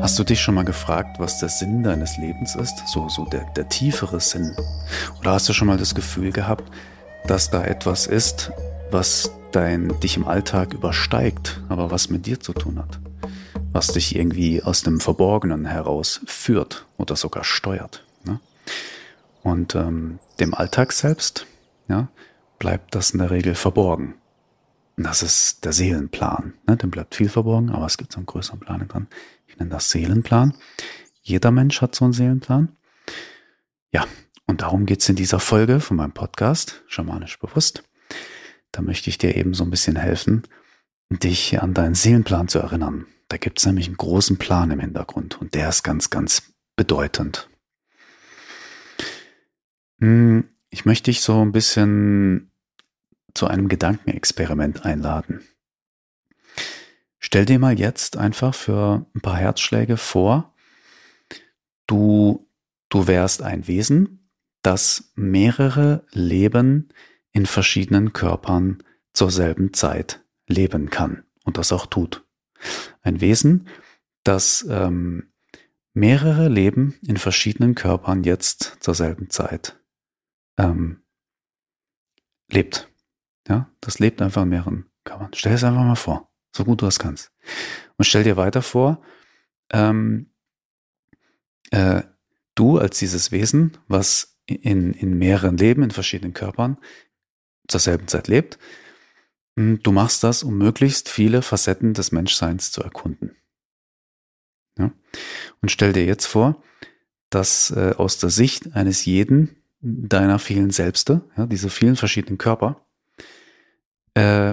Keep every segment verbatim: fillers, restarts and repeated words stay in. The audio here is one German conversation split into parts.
Hast du dich schon mal gefragt, was der Sinn deines Lebens ist? So, so der, der tiefere Sinn. Oder hast du schon mal das Gefühl gehabt, dass da etwas ist, was dein, dich im Alltag übersteigt, aber was mit dir zu tun hat? Was dich irgendwie aus dem Verborgenen heraus führt oder sogar steuert. Ne? Und ähm, dem Alltag selbst, ja, bleibt das in der Regel verborgen. Und das ist der Seelenplan. Ne? Dem bleibt viel verborgen, aber es gibt so einen größeren Plan dran. Ich nenne das Seelenplan. Jeder Mensch hat so einen Seelenplan. Ja, und darum geht's in dieser Folge von meinem Podcast, Schamanisch Bewusst. Da möchte ich dir eben so ein bisschen helfen, dich an deinen Seelenplan zu erinnern. Da gibt's nämlich einen großen Plan im Hintergrund und der ist ganz, ganz bedeutend. Ich möchte dich so ein bisschen zu einem Gedankenexperiment einladen. Stell dir mal jetzt einfach für ein paar Herzschläge vor, du, du wärst ein Wesen, das mehrere Leben in verschiedenen Körpern zur selben Zeit leben kann und das auch tut. Ein Wesen, das ähm, mehrere Leben in verschiedenen Körpern jetzt zur selben Zeit ähm, lebt. Ja, das lebt einfach in mehreren Körpern. Stell es einfach mal vor, so gut du das kannst. Und stell dir weiter vor, ähm, äh, du als dieses Wesen, was in, in mehreren Leben, in verschiedenen Körpern zur selben Zeit lebt, du machst das, um möglichst viele Facetten des Menschseins zu erkunden. Ja? Und stell dir jetzt vor, dass äh, aus der Sicht eines jeden deiner vielen Selbste, ja, diese vielen verschiedenen Körper, äh,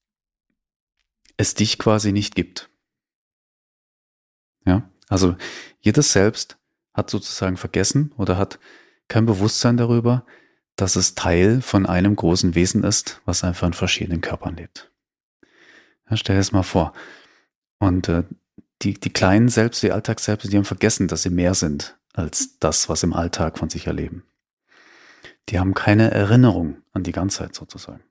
es dich quasi nicht gibt. Ja, also jedes Selbst hat sozusagen vergessen oder hat kein Bewusstsein darüber, dass es Teil von einem großen Wesen ist, was einfach in verschiedenen Körpern lebt. Ja, stell dir das mal vor. Und äh, die, die kleinen Selbst, die Alltagsselbste, die haben vergessen, dass sie mehr sind als das, was im Alltag von sich erleben. Die haben keine Erinnerung an die Ganzheit sozusagen.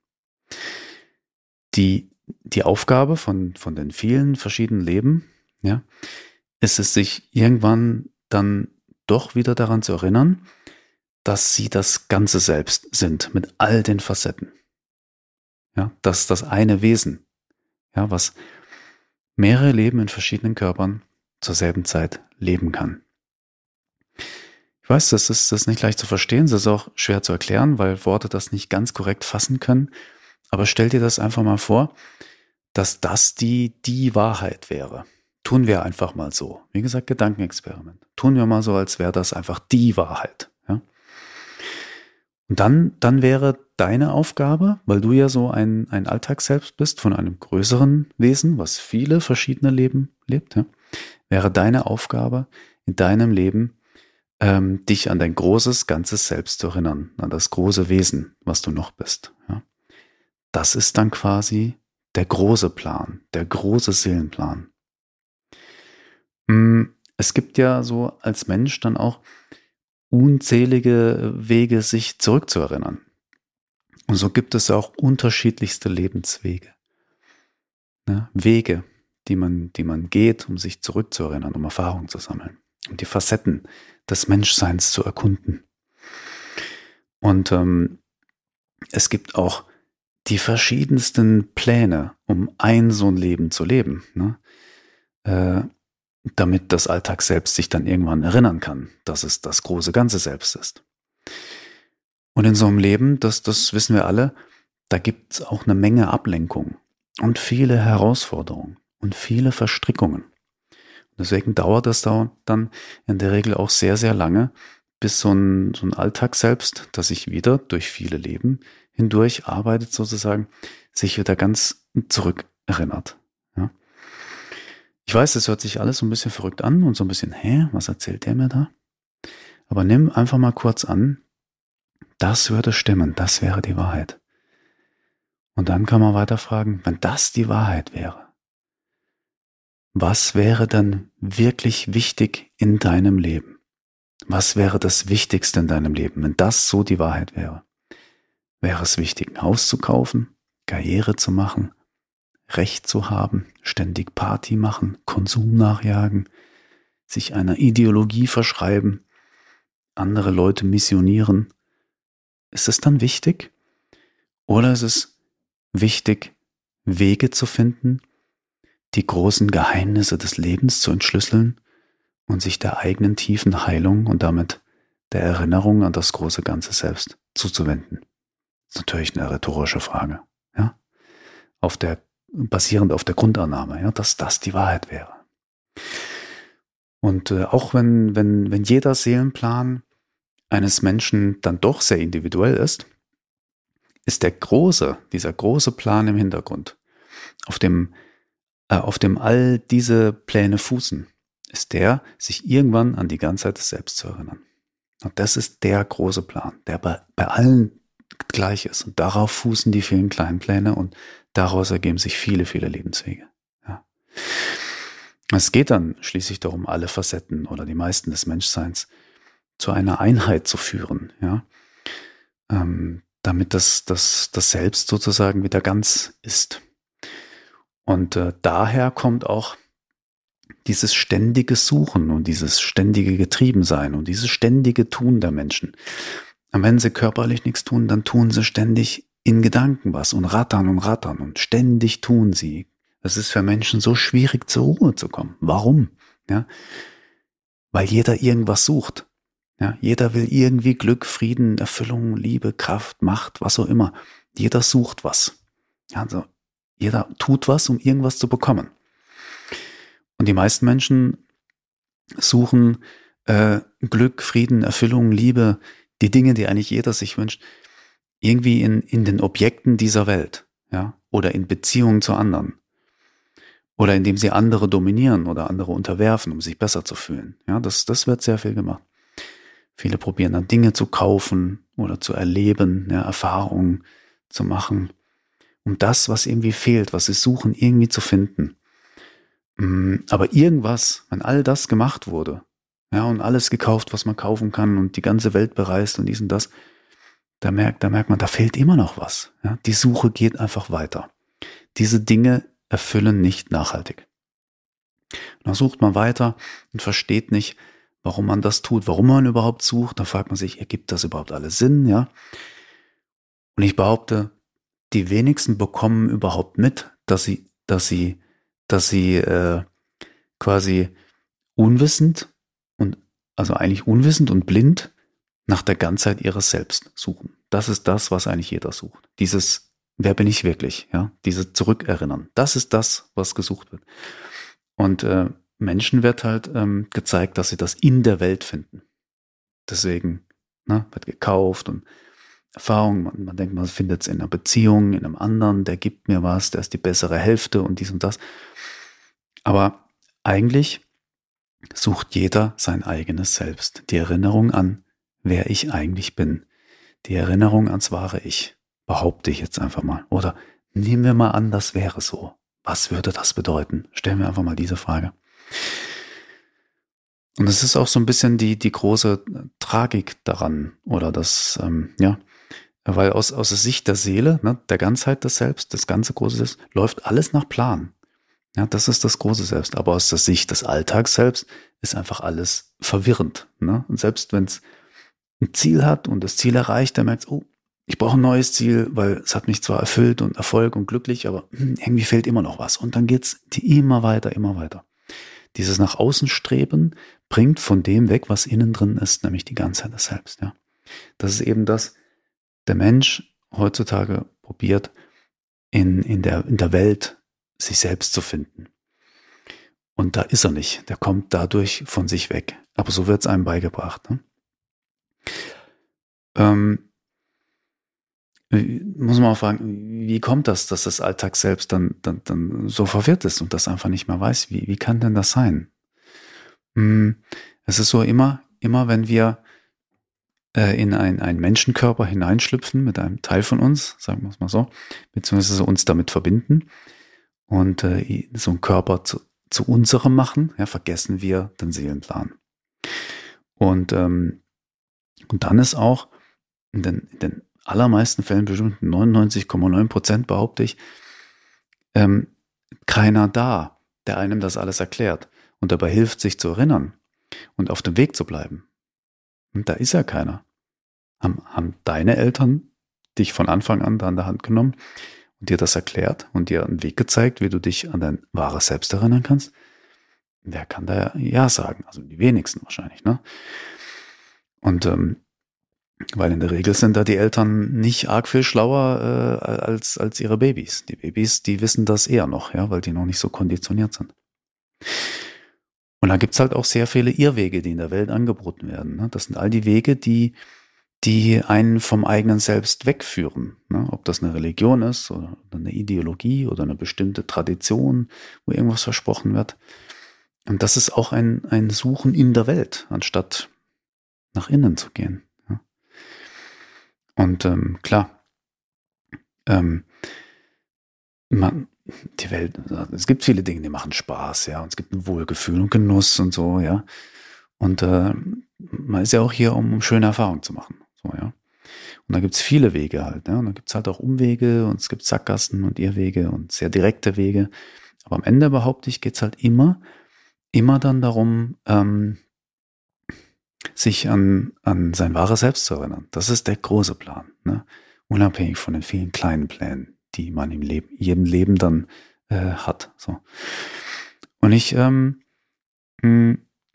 Die, die Aufgabe von, von den vielen verschiedenen Leben, ja, ist es, sich irgendwann dann doch wieder daran zu erinnern, dass sie das ganze Selbst sind, mit all den Facetten. Ja, dass das eine Wesen, ja, was mehrere Leben in verschiedenen Körpern zur selben Zeit leben kann. Ich weiß, das ist, das ist nicht leicht zu verstehen, das ist auch schwer zu erklären, weil Worte das nicht ganz korrekt fassen können. Aber stell dir das einfach mal vor, dass das die, die Wahrheit wäre. Tun wir einfach mal so. Wie gesagt, Gedankenexperiment. Tun wir mal so, als wäre das einfach die Wahrheit. Ja? Und dann, dann wäre deine Aufgabe, weil du ja so ein, ein Alltagsselbst bist von einem größeren Wesen, was viele verschiedene Leben lebt, ja? Wäre deine Aufgabe in deinem Leben, ähm, dich an dein großes, ganzes Selbst zu erinnern, an das große Wesen, was du noch bist. Ja? Das ist dann quasi der große Plan, der große Seelenplan. Es gibt ja so als Mensch dann auch unzählige Wege, sich zurückzuerinnern. Und so gibt es auch unterschiedlichste Lebenswege. Ja, Wege, die man, die man geht, um sich zurückzuerinnern, um Erfahrungen zu sammeln, um die Facetten des Menschseins zu erkunden. Und ähm, es gibt auch die verschiedensten Pläne, um ein so ein Leben zu leben, ne? Äh, damit das Alltag selbst sich dann irgendwann erinnern kann, dass es das große Ganze selbst ist. Und in so einem Leben, das, das wissen wir alle, da gibt es auch eine Menge Ablenkung und viele Herausforderungen und viele Verstrickungen. Und deswegen dauert das dann in der Regel auch sehr, sehr lange, bis so ein, so ein Alltag selbst, das sich wieder durch viele Leben hindurch arbeitet sozusagen, sich wieder ganz zurückerinnert. Ja. Ich weiß, das hört sich alles so ein bisschen verrückt an und so ein bisschen, hä, was erzählt der mir da? Aber nimm einfach mal kurz an, das würde stimmen, das wäre die Wahrheit. Und dann kann man weiter fragen, wenn das die Wahrheit wäre, was wäre dann wirklich wichtig in deinem Leben? Was wäre das Wichtigste in deinem Leben, wenn das so die Wahrheit wäre? Wäre es wichtig, ein Haus zu kaufen, Karriere zu machen, Recht zu haben, ständig Party machen, Konsum nachjagen, sich einer Ideologie verschreiben, andere Leute missionieren. Ist es dann wichtig? Oder ist es wichtig, Wege zu finden, die großen Geheimnisse des Lebens zu entschlüsseln und sich der eigenen tiefen Heilung und damit der Erinnerung an das große Ganze selbst zuzuwenden? Das ist natürlich eine rhetorische Frage, ja, auf der, basierend auf der Grundannahme, ja, dass das die Wahrheit wäre. Und äh, auch wenn, wenn, wenn jeder Seelenplan eines Menschen dann doch sehr individuell ist, ist der große, dieser große Plan im Hintergrund, auf dem, äh, auf dem all diese Pläne fußen, ist der, sich irgendwann an die Ganzheit des Selbst zu erinnern. Und das ist der große Plan, der bei, bei allen gleich ist. Und darauf fußen die vielen kleinen Pläne und daraus ergeben sich viele, viele Lebenswege. Ja. Es geht dann schließlich darum, alle Facetten oder die meisten des Menschseins zu einer Einheit zu führen, ja, ähm, damit das, das, das Selbst sozusagen wieder ganz ist. Und äh, daher kommt auch dieses ständige Suchen und dieses ständige Getriebensein und dieses ständige Tun der Menschen. Und wenn sie körperlich nichts tun, dann tun sie ständig in Gedanken was und rattern und rattern und ständig tun sie. Es ist für Menschen so schwierig, zur Ruhe zu kommen. Warum? Ja, weil jeder irgendwas sucht. Ja, jeder will irgendwie Glück, Frieden, Erfüllung, Liebe, Kraft, Macht, was auch immer. Jeder sucht was. Ja, also jeder tut was, um irgendwas zu bekommen. Und die meisten Menschen suchen äh, Glück, Frieden, Erfüllung, Liebe, die Dinge, die eigentlich jeder sich wünscht, irgendwie in, in den Objekten dieser Welt, ja, oder in Beziehungen zu anderen. Oder indem sie andere dominieren oder andere unterwerfen, um sich besser zu fühlen. Ja, das, das wird sehr viel gemacht. Viele probieren dann Dinge zu kaufen oder zu erleben, ja, Erfahrungen zu machen, um das, was irgendwie fehlt, was sie suchen, irgendwie zu finden. Aber irgendwas, wenn all das gemacht wurde, ja, und alles gekauft, was man kaufen kann und die ganze Welt bereist und dies und das, da merkt, da merkt man, da fehlt immer noch was. Ja, die Suche geht einfach weiter. Diese Dinge erfüllen nicht nachhaltig. Und dann sucht man weiter und versteht nicht, warum man das tut, warum man überhaupt sucht. Dann fragt man sich, ergibt das überhaupt alles Sinn? Ja. Und ich behaupte, die wenigsten bekommen überhaupt mit, dass sie, dass sie, dass sie äh, quasi unwissend und also eigentlich unwissend und blind nach der Ganzheit ihres Selbst suchen. Das ist das, was eigentlich jeder sucht. Dieses, wer bin ich wirklich? Ja, dieses Zurückerinnern. Das ist das, was gesucht wird. Und äh, Menschen wird halt ähm, gezeigt, dass sie das in der Welt finden. Deswegen ne, wird gekauft und Erfahrung, man, man denkt, man findet es in einer Beziehung, in einem anderen, der gibt mir was, der ist die bessere Hälfte und dies und das. Aber eigentlich sucht jeder sein eigenes Selbst. Die Erinnerung an, wer ich eigentlich bin. Die Erinnerung ans wahre Ich, behaupte ich jetzt einfach mal. Oder nehmen wir mal an, das wäre so. Was würde das bedeuten? Stellen wir einfach mal diese Frage. Und es ist auch so ein bisschen die, die große Tragik daran, oder das, ähm, ja, weil aus, aus der Sicht der Seele, ne, der Ganzheit des Selbst, das ganze große Selbst, läuft alles nach Plan. Ja, das ist das große Selbst. Aber aus der Sicht des Alltags selbst ist einfach alles verwirrend. Ne? Und selbst wenn es ein Ziel hat und das Ziel erreicht, dann merkt es, oh, ich brauche ein neues Ziel, weil es hat mich zwar erfüllt und Erfolg und glücklich, aber hm, irgendwie fehlt immer noch was. Und dann geht's die immer weiter, immer weiter. Dieses nach außen Streben bringt von dem weg, was innen drin ist, nämlich die Ganzheit des Selbst. Ja. Das ist eben das, der Mensch heutzutage probiert, in, in, der, in der Welt sich selbst zu finden. Und da ist er nicht. Der kommt dadurch von sich weg. Aber so wird es einem beigebracht. Ne? Ähm, muss man auch fragen, wie kommt das, dass das Alltag selbst dann, dann, dann so verwirrt ist und das einfach nicht mehr weiß? Wie, wie kann denn das sein? Hm, es ist so immer, immer wenn wir äh, in ein, einen Menschenkörper hineinschlüpfen mit einem Teil von uns, sagen wir es mal so, beziehungsweise uns damit verbinden und äh, so einen Körper zu, zu unserem machen, ja, vergessen wir den Seelenplan. Und, ähm, und dann ist auch in den, in den allermeisten Fällen, bestimmt neunundneunzig Komma neun Prozent behaupte ich, ähm, keiner da, der einem das alles erklärt und dabei hilft, sich zu erinnern. und auf dem Weg zu bleiben. Und da ist ja keiner. Haben, haben deine Eltern dich von Anfang an da an der Hand genommen und dir das erklärt und dir einen Weg gezeigt, wie du dich an dein wahres Selbst erinnern kannst? Wer kann da ja sagen? Also die wenigsten wahrscheinlich, ne? Und ähm, weil in der Regel sind da die Eltern nicht arg viel schlauer äh, als, als ihre Babys. Die Babys, die wissen das eher noch, ja, weil die noch nicht so konditioniert sind. Und da gibt's halt auch sehr viele Irrwege, die in der Welt angeboten werden. Ne? Das sind all die Wege, die, die einen vom eigenen Selbst wegführen. Ne? Ob das eine Religion ist oder eine Ideologie oder eine bestimmte Tradition, wo irgendwas versprochen wird. Und das ist auch ein, ein Suchen in der Welt, anstatt nach innen zu gehen. Ja? Und ähm, klar, ähm, man, die Welt, es gibt viele Dinge, die machen Spaß, ja, und es gibt ein Wohlgefühl und Genuss und so, ja. Und äh, man ist ja auch hier, um, um schöne Erfahrungen zu machen, so, ja. Und da gibt's viele Wege halt, ne? Und da gibt's halt auch Umwege und es gibt Sackgassen und Irrwege und sehr direkte Wege. Aber am Ende, behaupte ich, geht's halt immer, immer dann darum, ähm, sich an, an sein wahres Selbst zu erinnern. Das ist der große Plan, ne? Unabhängig von den vielen kleinen Plänen, die man im Leben, jedem Leben dann äh, hat. So. Und ich, ähm, mh,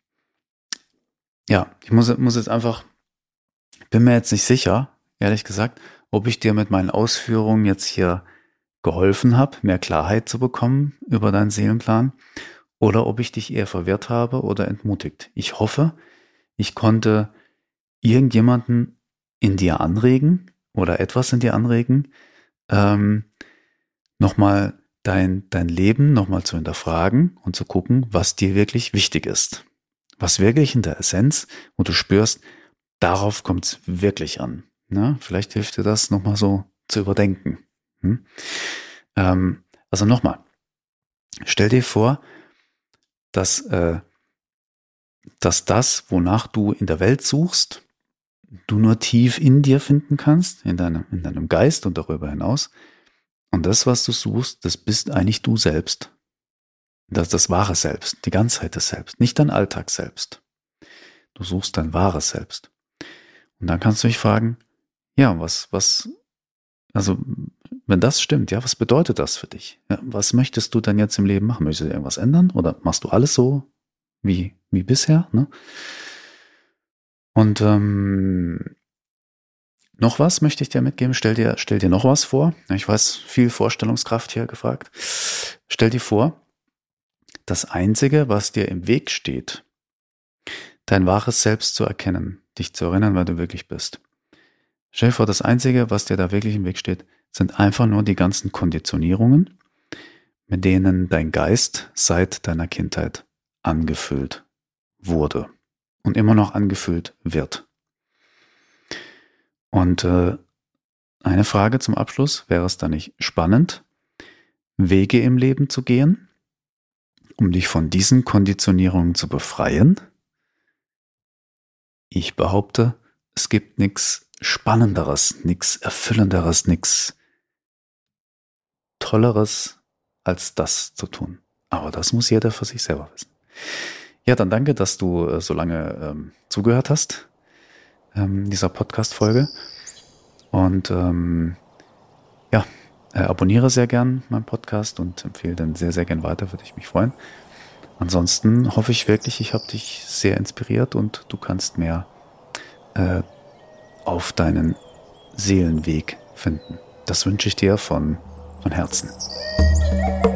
ja, ich muss, muss jetzt einfach, bin mir jetzt nicht sicher, ehrlich gesagt, ob ich dir mit meinen Ausführungen jetzt hier geholfen habe, mehr Klarheit zu bekommen über deinen Seelenplan, oder ob ich dich eher verwirrt habe oder entmutigt. Ich hoffe, ich konnte irgendjemanden in dir anregen oder etwas in dir anregen, ähm, nochmal dein, dein Leben nochmal zu hinterfragen und zu gucken, was dir wirklich wichtig ist. Was wirklich in der Essenz, wo du spürst, darauf kommt es wirklich an. Na, vielleicht hilft dir das nochmal so zu überdenken. Hm? Ähm, also nochmal, stell dir vor, dass, äh, dass das, wonach du in der Welt suchst, du nur tief in dir finden kannst, in deinem, in deinem Geist und darüber hinaus. Und das, was du suchst, das bist eigentlich du selbst. Das ist das wahre Selbst, die Ganzheit des Selbst, nicht dein Alltag selbst. Du suchst dein wahres Selbst. Und dann kannst du dich fragen, ja, was, was, also, wenn das stimmt, ja, was bedeutet das für dich? Ja, was möchtest du denn jetzt im Leben machen? Möchtest du irgendwas ändern? Oder machst du alles so wie, wie bisher? Ne? Und ähm, noch was möchte ich dir mitgeben. Stell dir, stell dir noch was vor. Ich weiß, viel Vorstellungskraft hier gefragt. Stell dir vor, das Einzige, was dir im Weg steht, dein wahres Selbst zu erkennen, dich zu erinnern, wer du wirklich bist. Stell dir vor, das Einzige, was dir da wirklich im Weg steht, sind einfach nur die ganzen Konditionierungen, mit denen dein Geist seit deiner Kindheit angefüllt wurde und immer noch angefüllt wird. Und äh, eine Frage zum Abschluss, wäre es da nicht spannend, Wege im Leben zu gehen, um dich von diesen Konditionierungen zu befreien? Ich behaupte, es gibt nichts Spannenderes, nichts Erfüllenderes, nichts Tolleres, als das zu tun. Aber das muss jeder für sich selber wissen. Ja, dann danke, dass du äh, so lange ähm, zugehört hast, ähm, dieser Podcast-Folge. Und ähm, ja, äh, abonniere sehr gern meinen Podcast und empfehle den sehr, sehr gern weiter, würde ich mich freuen. Ansonsten hoffe ich wirklich, ich habe dich sehr inspiriert und du kannst mehr äh, auf deinen Seelenweg finden. Das wünsche ich dir von, von Herzen.